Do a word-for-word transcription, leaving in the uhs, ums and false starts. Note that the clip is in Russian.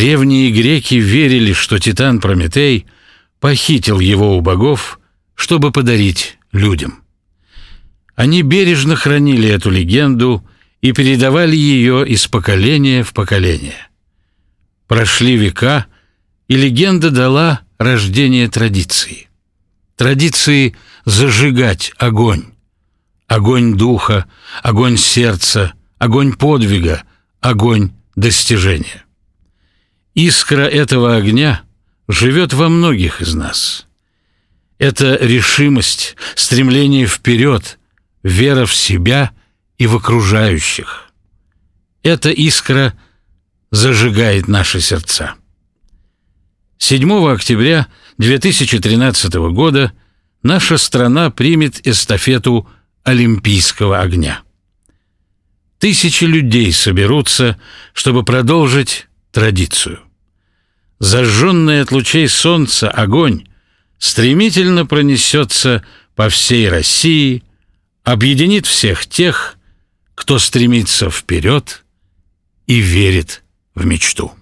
Древние греки верили, что титан Прометей похитил его у богов, чтобы подарить людям. Они бережно хранили эту легенду и передавали ее из поколения в поколение. Прошли века, и легенда дала рождение традиции. Традиции зажигать огонь. Огонь духа, огонь сердца, огонь подвига, огонь достижения. Искра этого огня живет во многих из нас. Это решимость, стремление вперед, вера в себя и в окружающих. Эта искра зажигает наши сердца. седьмого октября две тысячи тринадцатого года наша страна примет эстафету Олимпийского огня. Тысячи людей соберутся, чтобы продолжить традицию. Зажженный от лучей солнца огонь стремительно пронесется по всей России, объединит всех тех, кто стремится вперед и верит в мечту.